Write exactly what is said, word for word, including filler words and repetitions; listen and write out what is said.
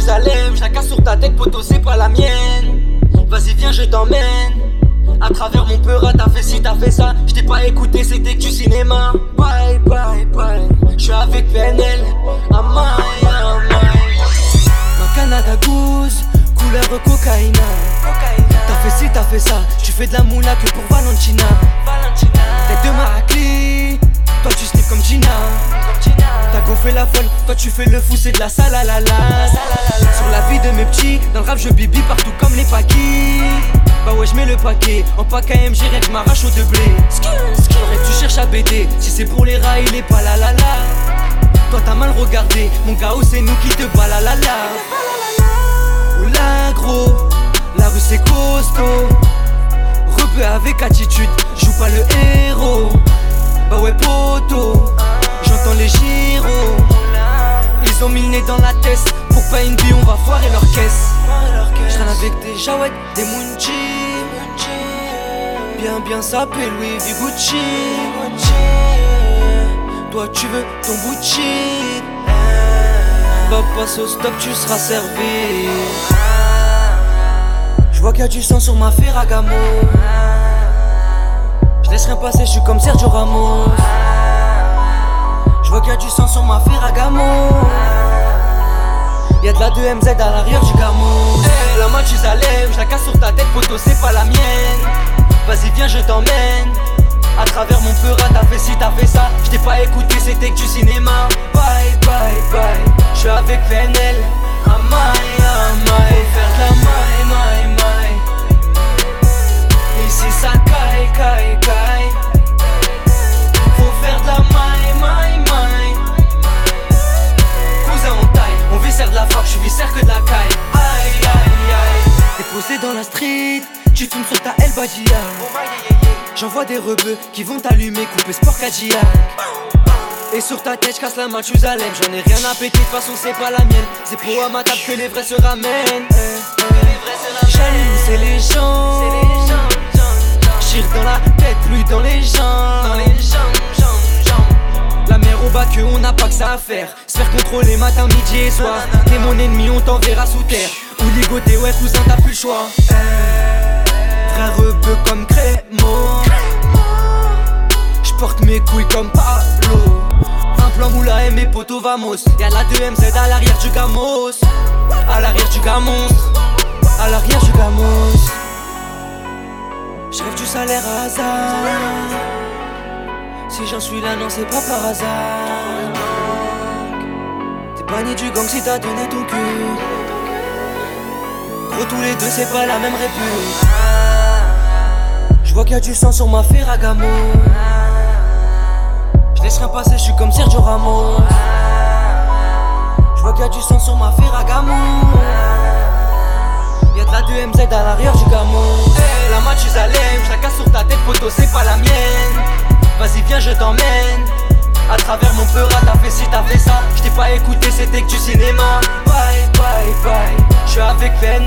Mathusalem, je la casse sur ta tête, poto, c'est pas la mienne. Vas-y, viens, je t'emmène. À travers mon peur, t'as fait ci, t'as fait ça. Je t'ai pas écouté, c'était que du cinéma. Bye, bye, bye. Je suis avec P N L. Amai, amai. Ma Canada Goose, couleur cocaïna. T'as fait ci, t'as fait ça. Tu fais de la moula que pour Valentina. Tête de Maracli, toi tu sniffes comme Gina. T'as gonflé la folle, toi tu fais le fou, c'est de la salalala. Sur la vie de mes petits, dans le rap je bibi partout comme les paquis. Bah ouais je mets le paquet, en pack A M G rien que m'arrache au de blé. J'aurais que tu cherches à baiser, si c'est pour les rats il est pas la la la. Toi t'as mal regardé, mon gars c'est nous qui te balalala. Oula gros, la rue c'est costaud. Rebeu avec attitude, joue pas le héros. Bah ouais poto, j'entends les gyros. Ils ont mis le nez dans la tête, pour pas une bille on va foirer leur caisse. J'traîne avec des Jawed, des Munchi. Bien bien sapé Louis V Gucci. Toi tu veux ton Gucci. Bah passe au stop, tu seras servi. J'vois qu'il y a du sang sur ma Ferragamo. J'laisse rien passer, j'suis comme Sergio Ramos. J'vois qu'il y a du sang sur ma Ferragamo. Y'a de la deux M Z à l'arrière du gamo. Hey, la Mathusalem, je la casse sur ta tête, poto, c'est pas la mienne. Vas-y, viens, je t'emmène. À travers mon peur, t'as fait ci, t'as fait ça. Je t'ai pas écouté, c'était que du cinéma. Bye, bye, bye. Je suis avec P N L. Amai, amai. Faire de la maille, maille, maille. Ici, ça caille, caille, caille. Faut faire de la maille, maille, maille. Cousin, on taille. On viscère de la frappe, j'suis viscère que de la caille. Aïe, aïe, aïe. T'es posé dans la street, tu fumes sur ta El Badia. J'envoie des rebeux qui vont t'allumer, couper sport Cadillac. Et sur ta tête, j'casse la Mathusalem. J'en ai rien à péter, de toute façon c'est pas la mienne. C'est pro à ma table que les vrais se ramènent. J'allume, c'est les gens. J'tire dans la tête, lui dans les jambes. La mer au bas que on n'a pas que ça à faire. Se faire contrôler matin, midi et soir. T'es mon ennemi, on t'enverra sous terre. Ou ligoté, ouais cousin, t'as plus le choix. Frère rebeu comme Crémo. J'porte mes couilles comme Pablo. Un plan moula et mes potos vamos. Y'a la deux M Z à l'arrière du gamos. À l'arrière du gamos. À l'arrière du gamos. J'rêve du salaire à hasard. Si j'en suis là, non c'est pas par hasard. T'es pas ni du gang si t'as donné ton cul. Gros tous les deux c'est pas la même répu. J'vois qu'il y a du sang sur ma Ferragamo. J'laisse rien passer, j'suis comme Sergio Ramos. J'vois qu'il y a du sang sur ma Ferragamo. Y'a de la deux M Z à l'arrière du gamo. Hey, la Mathusalem, j'la casse sur ta tête, poto, c'est pas la mienne. Vas-y, viens, je t'emmène. À travers mon peur, t'as fait ci, t'as fait ça. J't'ai pas écouté, c'était que du cinéma. Bye, bye, bye. J'suis avec P N